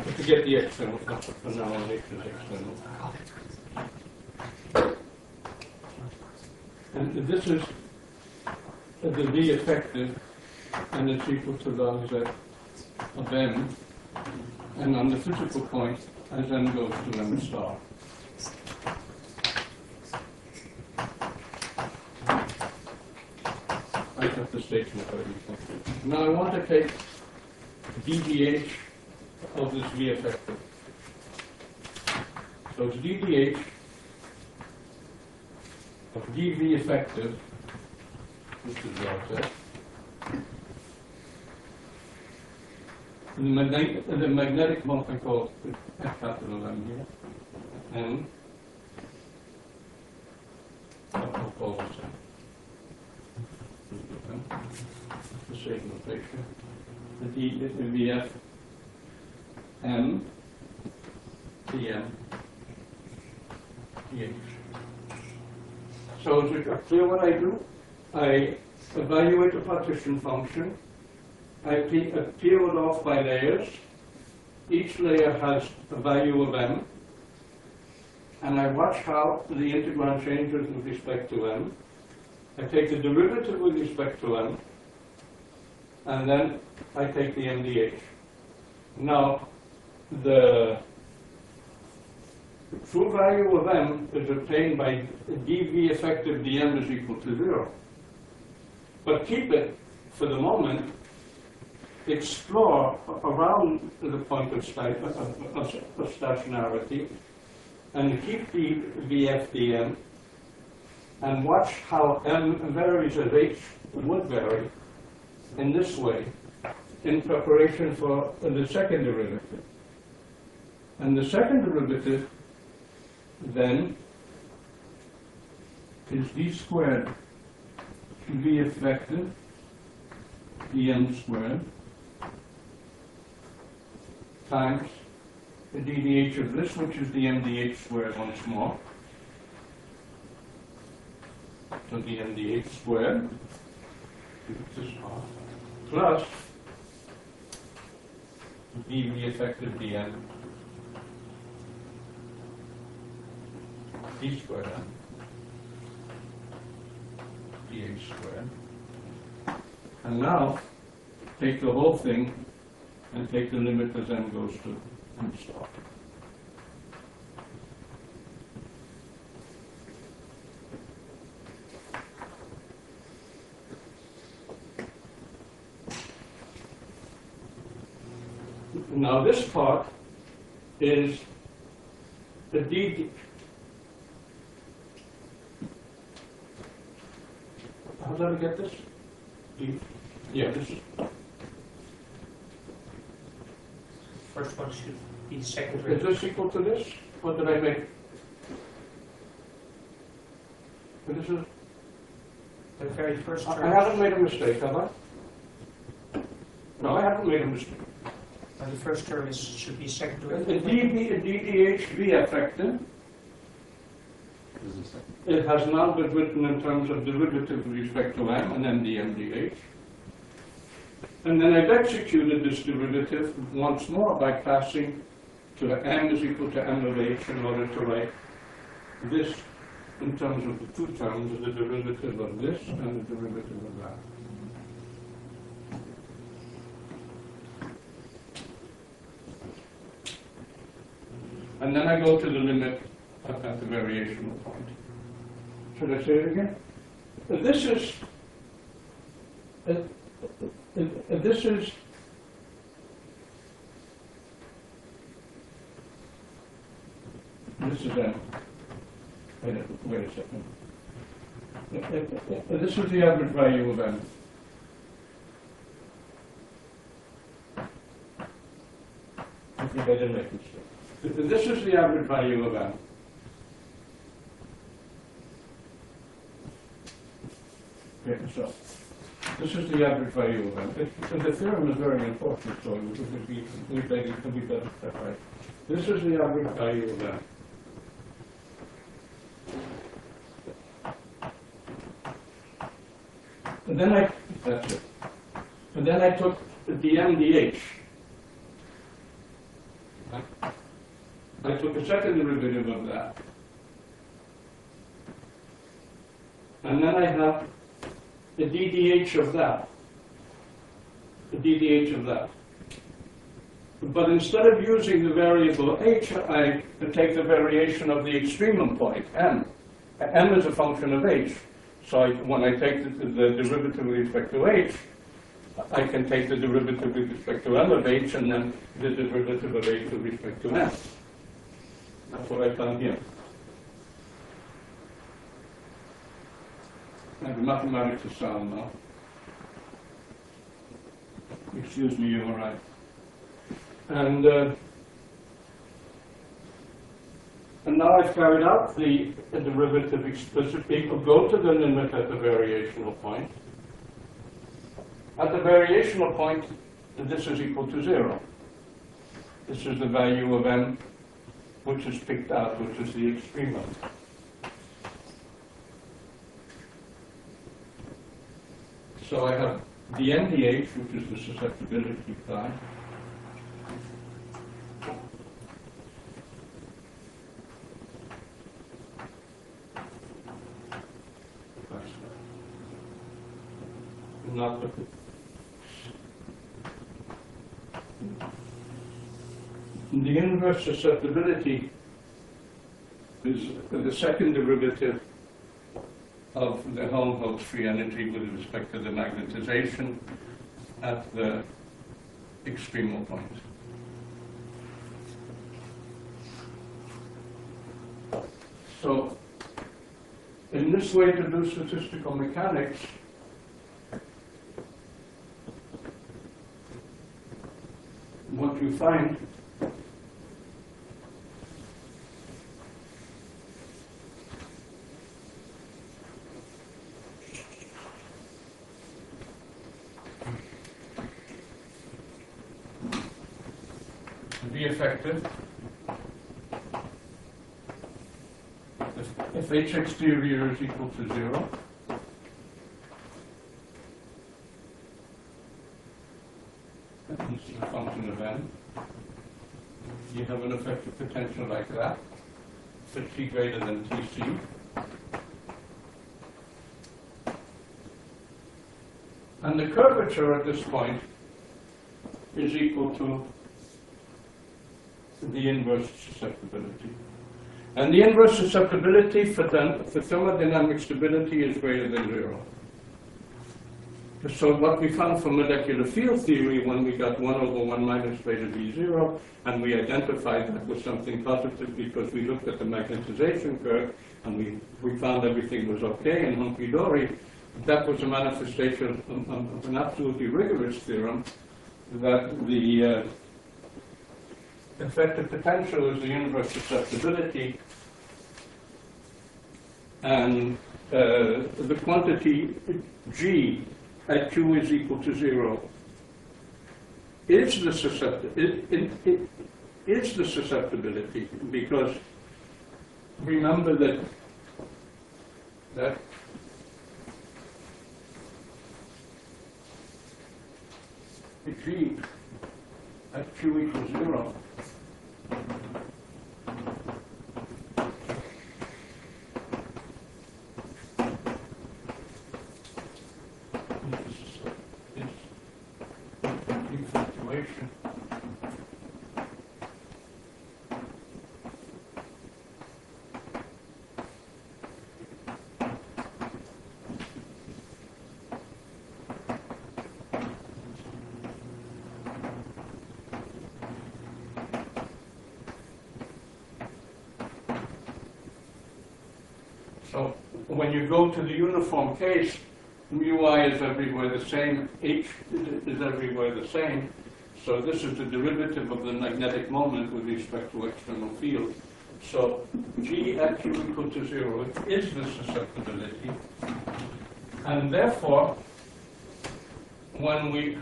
to get the external, for now I'll make this external. And this is the V effective, and it's equal to log Z of M. And on the physical point, as n goes to M star. I got the statement already. Now I want to take dVH of this V effective. So it's dVH of dV effective, which is log Z. The magnetic moment I call capital M here, and I'll call this the same notation. The D is the VF M TM DH. So is it clear what I do? I evaluate the partition function. I peel it off by layers. Each layer has a value of M. And I watch how the integrand changes with respect to M. I take the derivative with respect to M. And then I take the MDH. Now, the true value of M is obtained by dV effective dm is equal to 0. But keep it, for the moment, explore around the point of stationarity and keep the VFDM and watch how M varies as H would vary in this way in preparation for the second derivative. And the second derivative then is d squared V effective dm squared times the dVH of this, which is the MDH squared once more. So the MDH squared plus dV effective dm d squared dH squared. And now take the whole thing and take the limit as m goes to m star. Now this part is the d. How did I get this? D. Yeah, this is. First one should be second. Is this equal to this? What did I make? This is. The very first term. I haven't made a mistake, have I? No, I haven't made a mistake. The first term should be second The derivative. DDH V effective, it has now been written in terms of derivative with respect to M and then dMdH. And then I've executed this derivative once more by passing to M is equal to M of H in order to write this in terms of the two terms, the derivative of this and the derivative of that. And then I go to the limit at the variational point. Should I say it again? This is M. Wait a second. This is the average value of M. I think I didn't make a mistake. This is the average value of M. Okay, so this is the average value of M. The theorem is very important, so it could be better set right. This is the average value of M. And then that's it. And then I took the MDH. I took a second derivative of that. And then I have the ddh of that. The ddh of that. But instead of using the variable h, I take the variation of the extremum point, m. M is a function of h. So when I take the derivative with respect to h, I can take the derivative with respect to m of h and then the derivative of h with respect to m. That's what I've done here. And the mathematics is sound now. Excuse me, you were right. And now I've carried out the derivative explicitly. Go to the limit at the variational point. At the variational point, this is equal to 0. This is the value of m, which is picked out, which is the extremum. So I have the NDH, which is the susceptibility phi. Not the inverse susceptibility is the second derivative of the Helmholtz free energy with respect to the magnetization at the extremal point. So, in this way to do statistical mechanics, what you find to be effective if h exterior is equal to 0, this is a function of n. You have an effective potential like that for t greater than Tc. And the curvature at this point is equal to the inverse susceptibility. And the inverse susceptibility for thermodynamic stability is greater than 0. So what we found from molecular field theory when we got 1 over 1 minus beta V0, and we identified that was something positive because we looked at the magnetization curve and we found everything was okay in hunky-dory, that was a manifestation of an absolutely rigorous theorem that the effective potential is the inverse susceptibility, and the quantity G at Q is equal to 0 is the susceptibility, because remember that G at Q equals 0 is fluctuation. So when you go to the uniform case, mu I is everywhere the same, h is everywhere the same. So this is the derivative of the magnetic moment with respect to external field. So G at Q equal to 0 is the susceptibility. And therefore, when we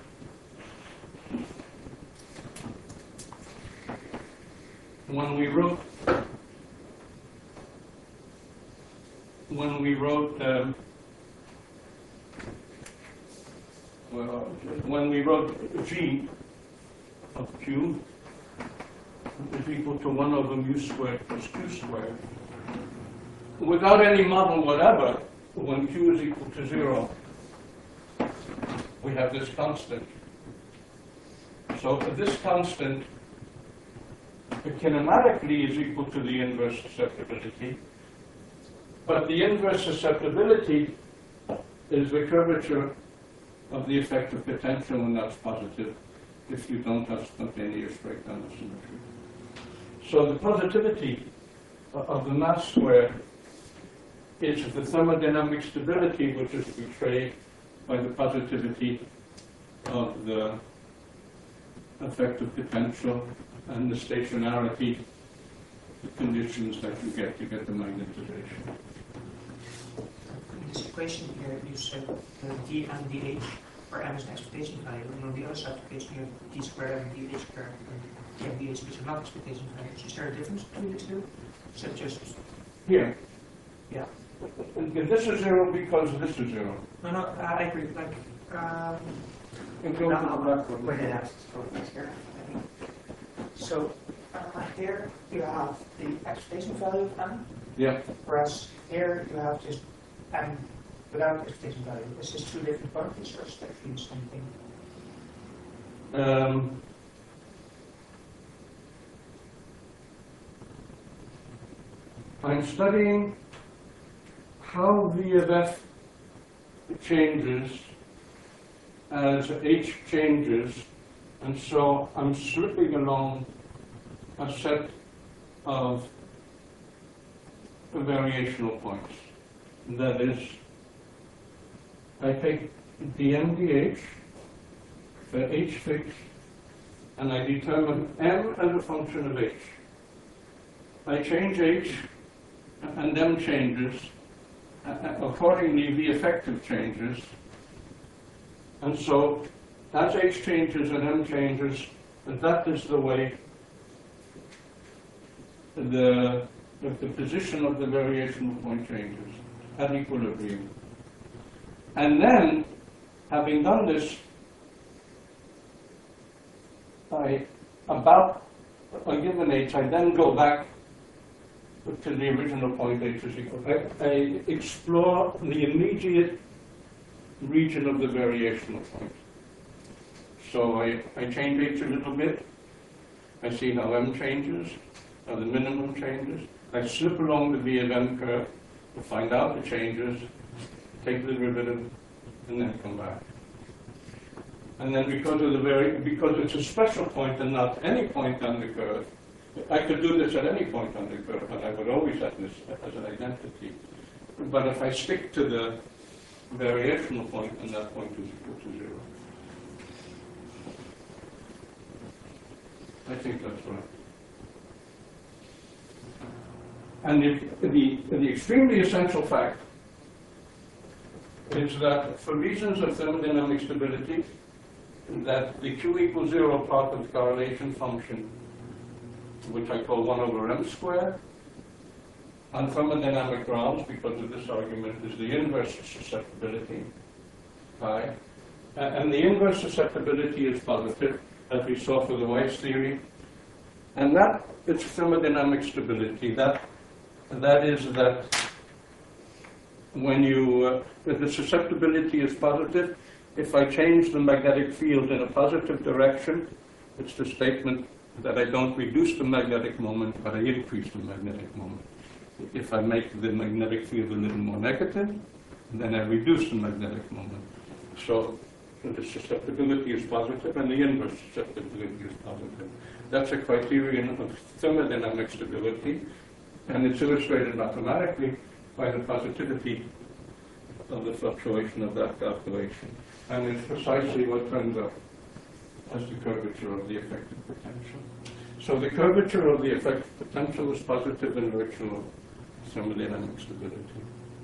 wrote G of Q is equal to 1 over mu squared plus q squared. Without any model whatever, when q is equal to 0, we have this constant. So this constant kinematically is equal to the inverse susceptibility, but the inverse susceptibility is the curvature of the effective potential, and that's positive if you don't have spontaneous breakdown of symmetry. So the positivity of the mass square is the thermodynamic stability, which is betrayed by the positivity of the effective potential and the stationarity, the conditions that you get to get the magnetization. In this equation here, you said d and dh, where m is an expectation value, and on the other side of the equation you have d squared and dh squared, and dh which are not expectation values. Is there a difference between the two? Is that just... Here. Yeah. And this is 0 because this is 0. No, I agree. Like, And go to the back one. point it out here. So here you have the expectation value of m, Yeah. whereas here you have just m without expectation value. Is this two different quantities or is it actually the same thing? I'm studying how V of f changes as h changes, and so I'm slipping along a set of variational points. That is, I take dm dh for h fixed, and I determine m as a function of h. I change h, and m changes. Accordingly, the effective changes. And so, as h changes and m changes, that is the way the position of the variational point changes at equilibrium. And then, having done this, about a given h, I then go back to the original point h is equal. I explore the immediate region of the variational point. So I change h a little bit. I see how m changes, how the minimum changes. I slip along the V of m curve to find out the changes, take the derivative, and then come back. And then because it's a special point and not any point on the curve, I could do this at any point on the curve, but I would always have this as an identity. But if I stick to the variational point, and that point is equal to 0. I think that's right. And the extremely essential fact is that for reasons of thermodynamic stability, that the q equals 0 part of the correlation function, which I call 1 over m squared, on thermodynamic grounds, because of this argument, is the inverse susceptibility, pi. And the inverse susceptibility is positive, as we saw for the Weiss theory. And that is thermodynamic stability. That is that when you, if the susceptibility is positive, if I change the magnetic field in a positive direction, it's the statement that I don't reduce the magnetic moment, but I increase the magnetic moment. If I make the magnetic field a little more negative, then I reduce the magnetic moment. So the susceptibility is positive, and the inverse susceptibility is positive. That's a criterion of thermodynamic stability, and it's illustrated mathematically by the positivity of the fluctuation of that calculation. And it's precisely what turns up as the curvature of the effective potential. So the curvature of the effective potential is positive in virtual thermodynamic stability.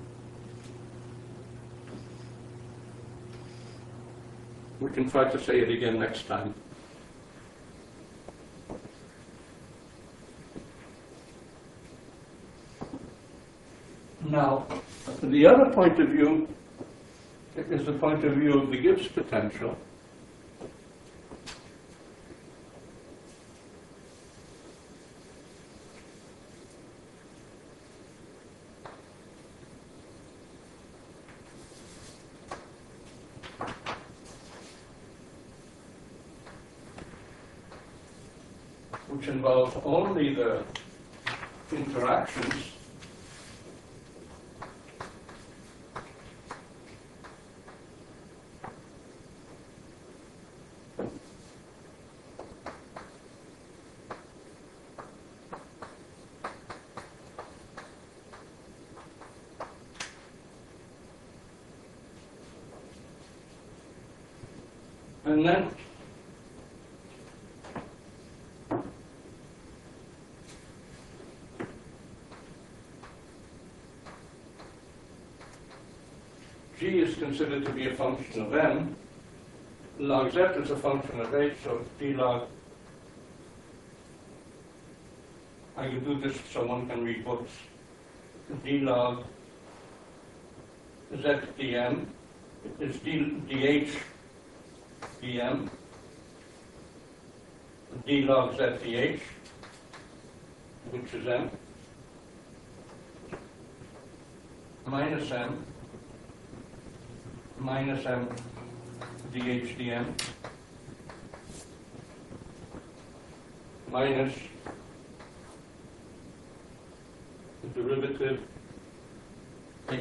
We can try to say it again next time. Now, the other point of view is the point of view of the Gibbs potential. which involves only the interactions, and then G is considered to be a function of M. Log Z is a function of H, so D log. I can do this so one can read books. D log Z dm is dh dm. D log Z dh, which is M, minus M dh dm minus the derivative h.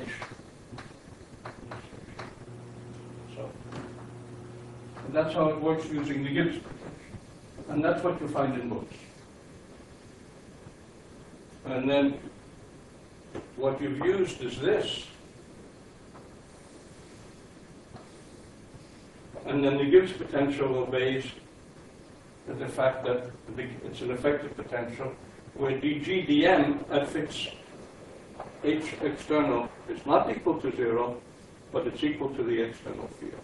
So, and that's how it works using the Gibbs. And that's what you find in books. And then what you've used is this. And then the Gibbs potential obeys the fact that it's an effective potential, where dg dm at fixed h external is not equal to 0, but it's equal to the external field.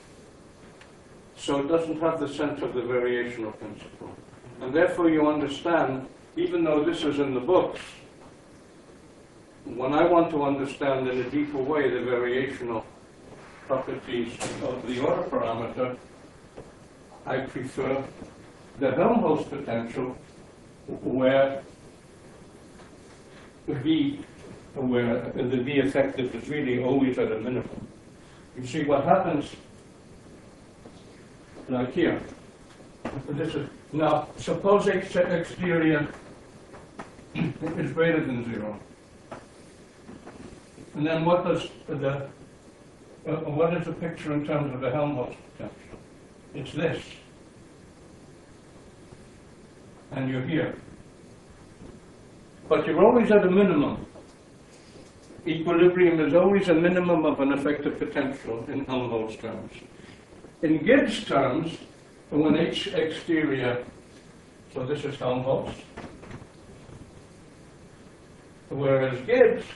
So it doesn't have the sense of the variational principle. And therefore you understand, even though this is in the books, when I want to understand in a deeper way the variational properties of the order parameter, I prefer the Helmholtz potential, where the V effective is really always at a minimum. You see what happens, like here. This is, now, suppose H exterior is greater than 0. And then what does what is the picture in terms of the Helmholtz potential? It's this. And you're here. But you're always at a minimum. Equilibrium is always a minimum of an effective potential in Helmholtz terms. In Gibbs terms, when H exterior, so this is Helmholtz, whereas Gibbs,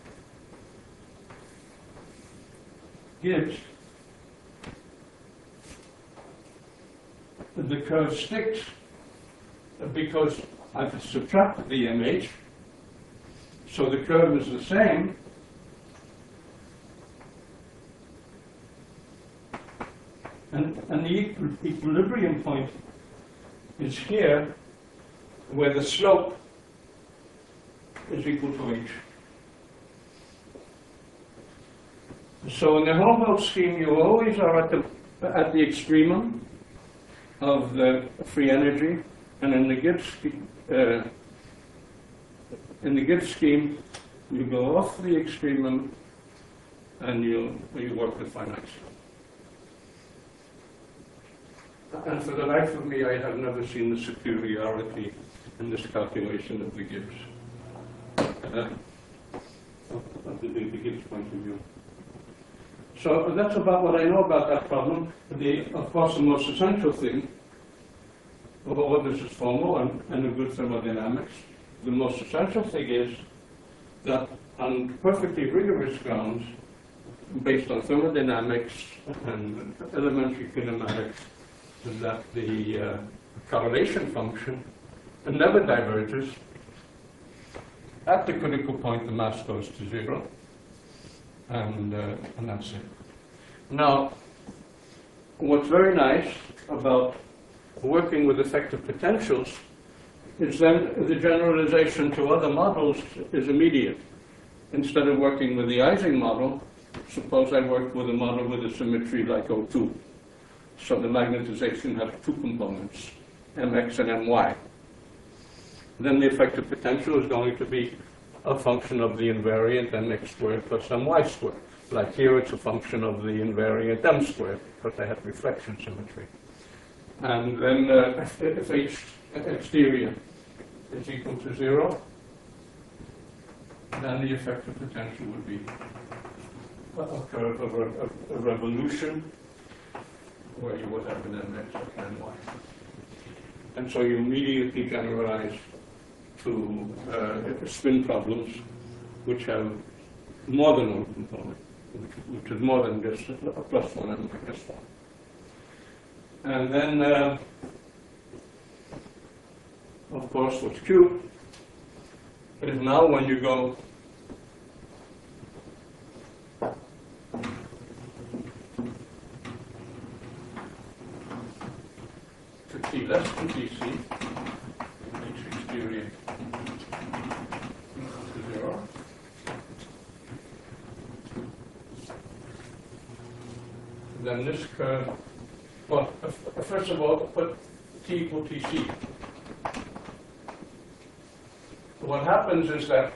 the curve sticks because I've subtracted the image, so the curve is the same. And the equilibrium point is here, where the slope is equal to h. So in the Helmholtz scheme, you always are at the extremum of the free energy, and in the Gibbs scheme, you go off the extremum, and you work with finites. And for the life of me, I have never seen the superiority in this calculation of the Gibbs, of the Gibbs point of view. So that's about what I know about that problem. Of course, the most essential thing, although this is formal and a good thermodynamics, the most essential thing is that on perfectly rigorous grounds, based on thermodynamics and elementary kinematics, that the correlation function never diverges. At the critical point, the mass goes to 0, and that's it. Now, what's very nice about working with effective potentials is then the generalization to other models is immediate. Instead of working with the Ising model, suppose I worked with a model with a symmetry like O2. So the magnetization has two components, mx and my. then the effective potential is going to be a function of the invariant mx squared plus my squared. Like here, it's a function of the invariant m squared, because I have reflection symmetry. And then if h exterior is equal to 0, then the effective potential would be a curve of a revolution where you would have an mx and y. And so you immediately generalize to spin problems which have more than one component, which is more than just a plus one and minus one. And then, of course, what's true is now when you go to t less than tc, h exterior equal to 0, then this curve, well, first of all, put t equal tc. What happens is that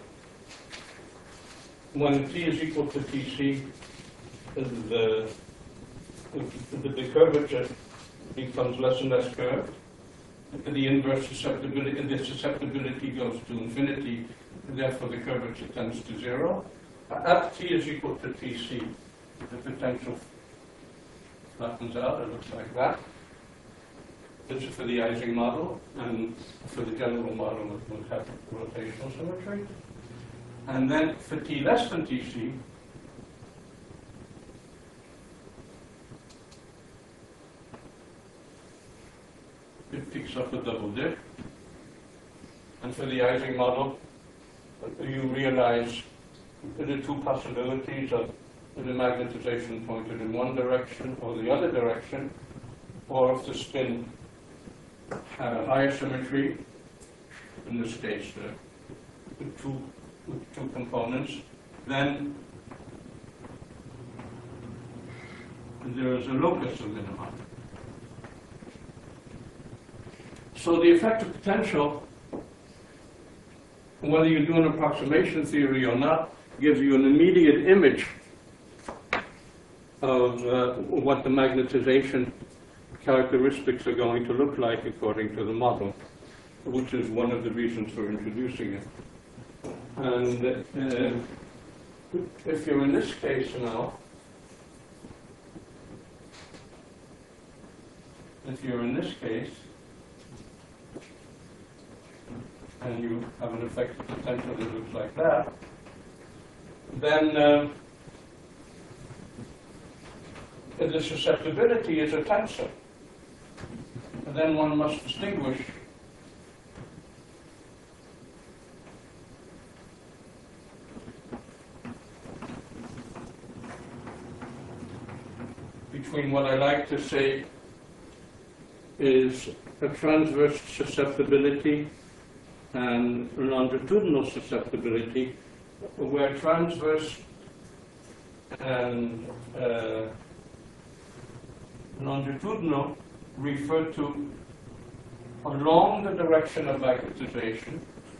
when t is equal to tc, the curvature becomes less and less curved. The inverse susceptibility, and the susceptibility goes to infinity, and therefore the curvature tends to 0. At t is equal to tc, the potential flattens out, it looks like that. This is for the Ising model, and for the general model it will have rotational symmetry. And then for t less than tc, it picks up a double dip. And for the Ising model, you realize the two possibilities of the magnetization pointed in one direction or the other direction, or if the spin had a higher symmetry, in this case with two components, then there is a locus of minima. So the effective potential, whether you do an approximation theory or not, gives you an immediate image of what the magnetization characteristics are going to look like according to the model, which is one of the reasons for introducing it. And if you're in this case now, and you have an effective potential that looks like that, then the susceptibility is a tensor. And then one must distinguish between what I like to say is a transverse susceptibility and longitudinal susceptibility, where transverse and longitudinal refer to along the direction of magnetization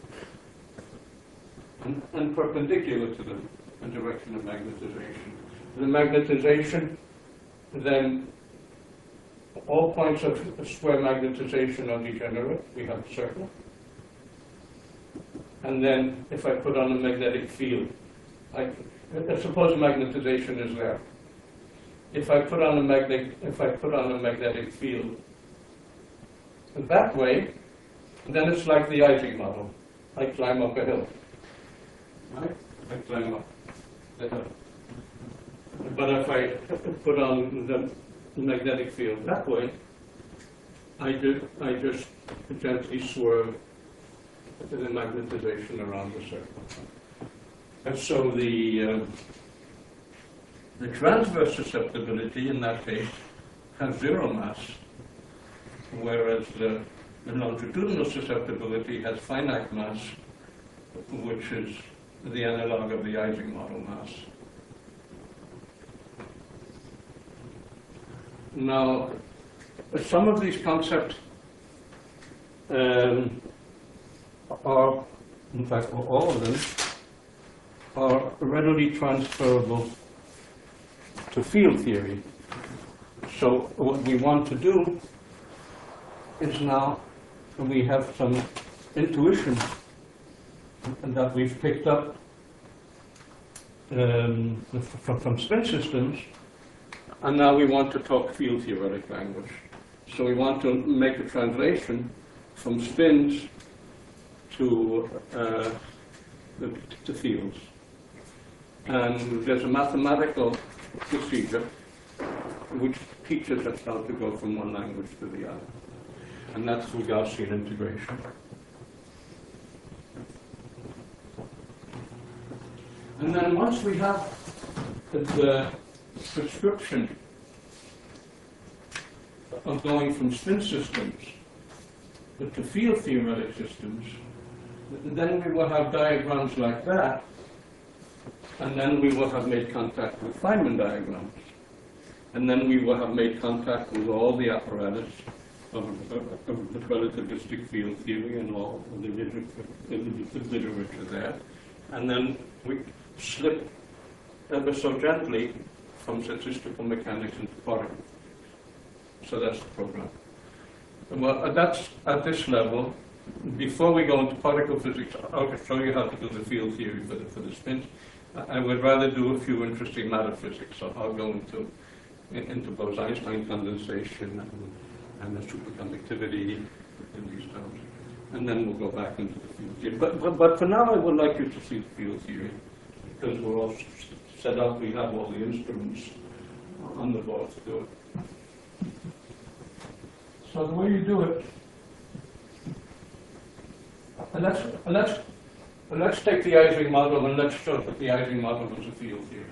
and perpendicular to the direction of magnetization. The magnetization, then all points of square magnetization are degenerate. We have a circle. And then if I put on a magnetic field, suppose magnetization is there. If I put on a magnetic field that way, then it's like the Ising model. I climb up a hill. Right? I climb up the hill. But if I put on the magnetic field that way, I just gently swerve the magnetization around the circle. And so the transverse susceptibility in that case has 0 mass, whereas the longitudinal susceptibility has finite mass, which is the analog of the Ising model mass. Now, some of these concepts are, in fact, all of them, are readily transferable to field theory. So what we want to do is now we have some intuition that we've picked up from spin systems, and now we want to talk field theoretic language. So we want to make a translation from spins to fields. And there's a mathematical procedure which teaches us how to go from one language to the other. And that's through Gaussian integration. And then once we have the prescription of going from spin systems to field theoretic systems, then we will have diagrams like that, and then we will have made contact with Feynman diagrams. And then we will have made contact with all the apparatus of relativistic field theory and all the literature there. And then we slip ever so gently from statistical mechanics into particle. So that's the program. Well, that's at this level. Before we go into particle physics, I'll show you how to do the field theory for the spins. I would rather do a few interesting matter physics, so I'll go into Bose-Einstein condensation and the superconductivity in these terms. And then we'll go back into the field theory. But for now, I would like you to see the field theory, because we're all set up, we have all the instruments on the board to do it. So the way you do it, and let's take the Ising model and let's show that the Ising model is a field theory.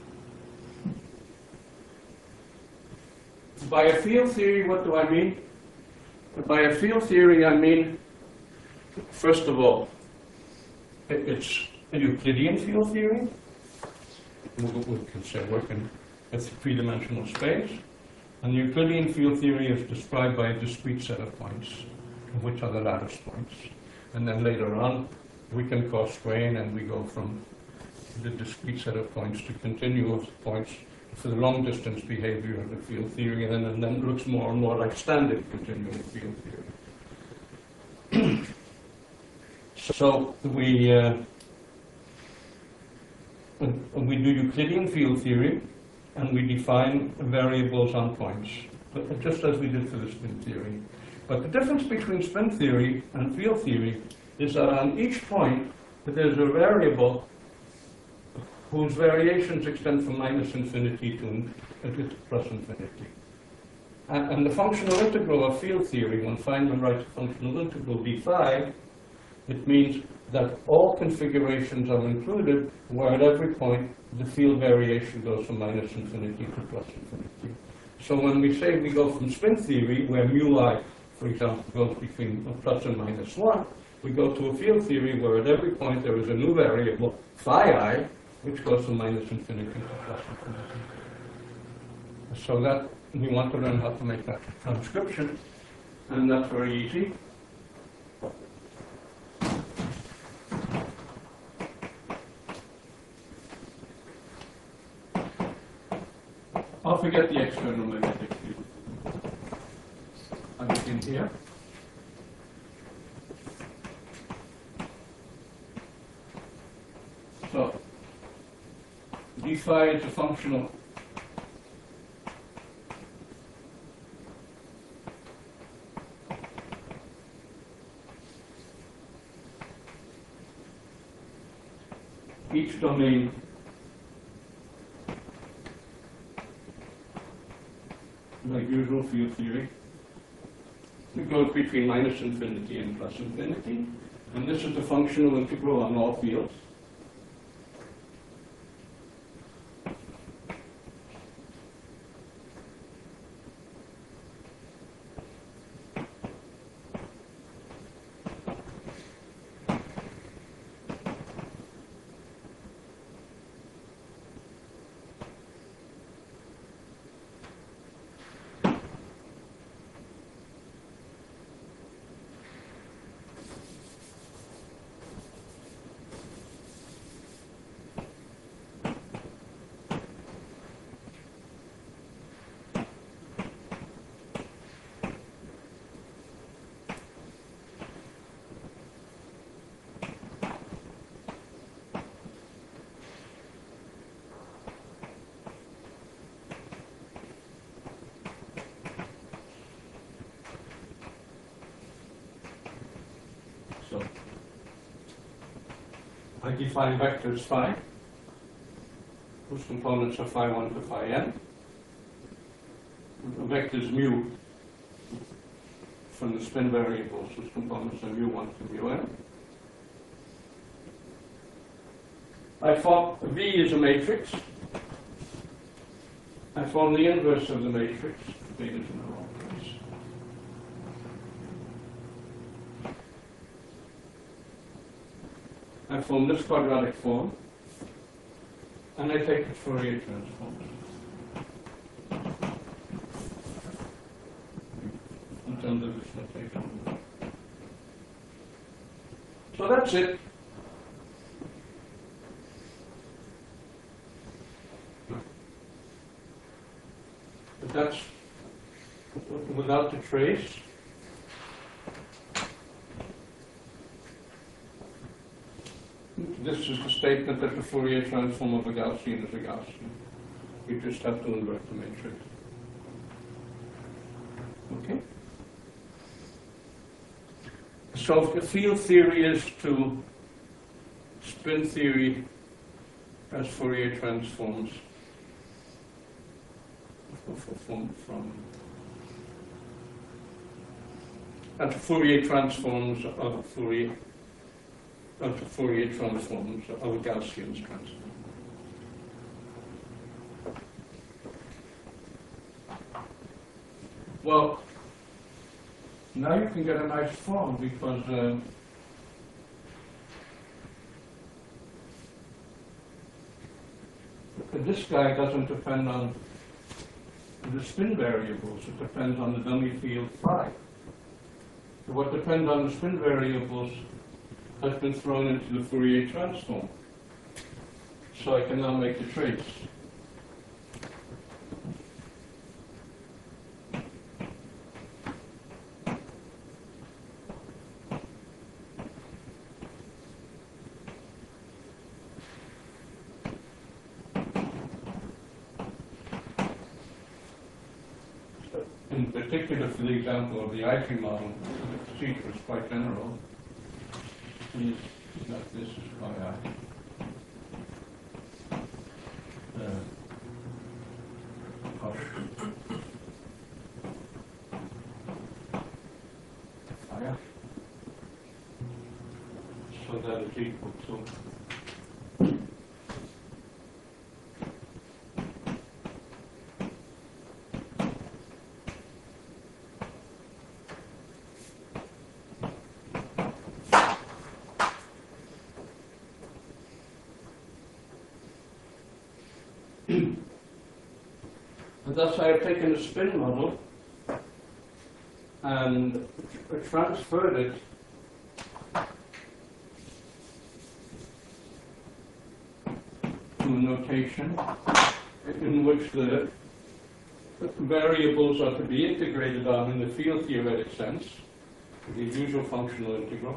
By a field theory, what do I mean? By a field theory, I mean, first of all, it's a Euclidean field theory. We can say working with three-dimensional space. And the Euclidean field theory is described by a discrete set of points, which are the lattice points. And then later on, we can cause strain, and we go from the discrete set of points to continuous points for the long-distance behavior of the field theory, and then it looks more and more like standard continuum field theory. So we do Euclidean field theory, and we define variables on points, but just as we did for the spin theory. But the difference between spin theory and field theory is that on each point, there's a variable whose variations extend from minus infinity to plus infinity. And the functional integral of field theory, when Feynman writes a functional integral d phi, it means that all configurations are included where at every point the field variation goes from minus infinity to plus infinity. So when we say we go from spin theory, where mu I, for example, goes between plus and minus 1, we go to a field theory where at every point there is a new variable, phi I, which goes from minus infinity to plus infinity. So that we want to learn how to make that transcription, and that's very easy. I'll forget the external magnetic field. I begin here. So, d phi is a functional each domain like usual field theory. It goes between minus infinity and plus infinity. And this is the functional integral on all fields. I define vectors phi, whose components are phi 1 to phi n. Vectors mu from the spin variables, whose components are mu 1 to mu n. I form V is a matrix. I form the inverse of the matrix. V is in the wrong place. I form this quadratic form, and I take the Fourier transform. In terms of this notation. So that's it. But that's without the trace. This is the statement that the Fourier transform of a Gaussian is a Gaussian. You just have to invert the matrix. Okay? So if the field theory is to spin theory as Fourier transforms as Fourier transforms of Fourier transforms of a Gaussian's transform. Well, now you can get a nice form because this guy doesn't depend on the spin variables, it depends on the dummy field phi. So what depends on the spin variables has been thrown into the Fourier transform. So I can now make the trace. In particular, for the example of the IG model, the procedure is quite general. Is that this is phi I. Phi I. So that is equal to thus I have taken a spin model and transferred it to a notation in which the variables are to be integrated on in the field theoretic sense, the usual functional integral,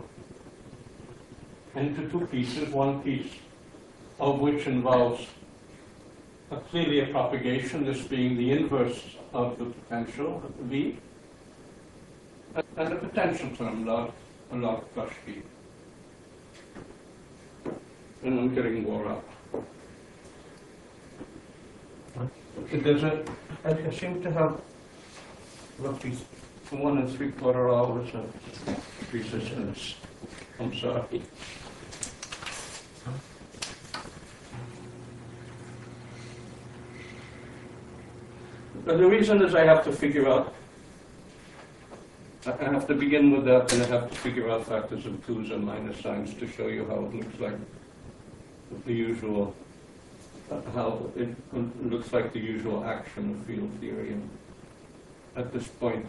into two pieces, one piece of which involves clearly a propagation, this being the inverse of the potential, V, and a potential term, log plus V. And I'm getting wore out. I seem to have roughly 1 3/4 hours of resistance. I'm sorry. But the reason is I have to figure out, I have to begin with that, and I have to figure out factors of 2's and minus signs to show you how it looks like the usual, how it looks like the usual action of field theory. And at this point,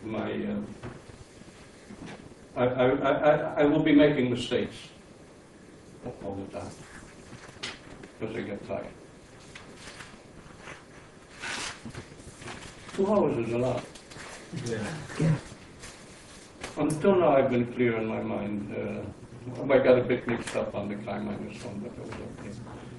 I will be making mistakes all the time because I get tired. 2 hours is a lot. Yeah. Until now, I've been clear in my mind. I got a bit mixed up on the chi-1, but it was okay.